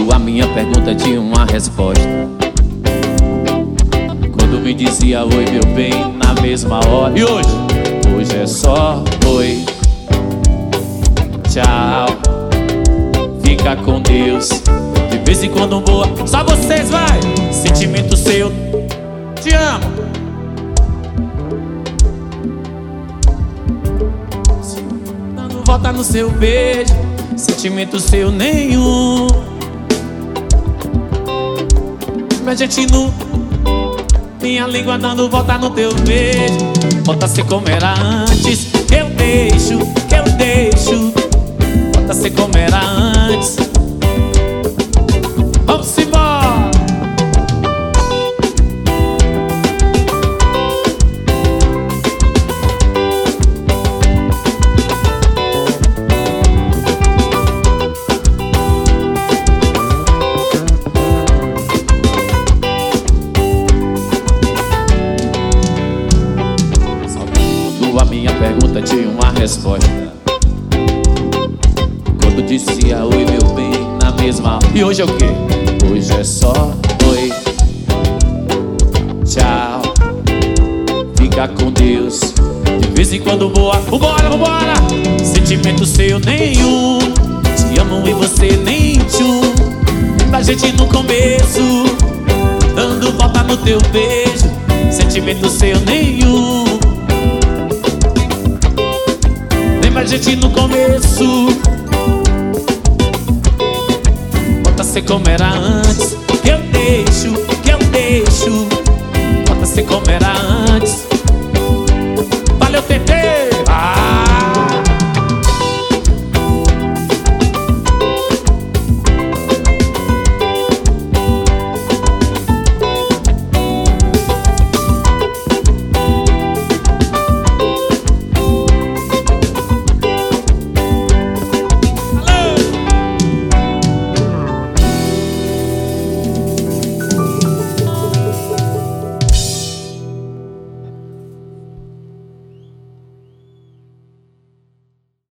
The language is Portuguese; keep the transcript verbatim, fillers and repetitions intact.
A minha pergunta tinha uma resposta. Quando me dizia oi meu bem na mesma hora. E hoje? Hoje é só oi, tchau, fica com Deus. De vez em quando boa. Só vocês, vai! Sentimento seu, te amo. Dando volta no seu beijo, sentimento seu nenhum. Pra gente nu, minha língua dando volta no teu beijo. Volta a ser como era antes. Eu deixo, que eu deixo. Volta a ser como era antes. Vamos embora. A minha pergunta tinha uma resposta. Quando dizia oi meu bem na mesma. E hoje é o quê? Hoje é só oi, tchau, fica com Deus. De vez em quando voa. Vambora, vambora. Sentimento seu nenhum. Te amo e você nem tchum. Da gente no começo, dando volta no teu beijo. Sentimento seu nenhum. A gente no começo, volta a ser como era antes.